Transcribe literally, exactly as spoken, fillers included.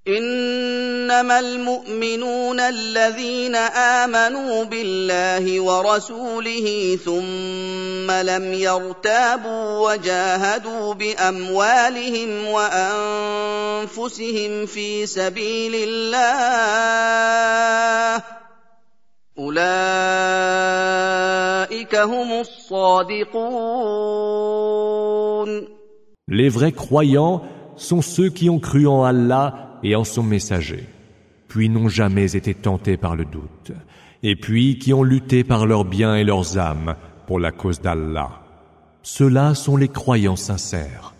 إنما المؤمنون الذين آمنوا بالله ورسوله ثم لم يرتابوا وجاهدوا بأموالهم وأنفسهم في سبيل الله أولئك هم الصادقون. Les vrais croyants sont ceux qui ont cru en Allah et en son messager, puis n'ont jamais été tentés par le doute, et puis qui ont lutté par leurs biens et leurs âmes pour la cause d'Allah. Ceux-là sont les croyants sincères.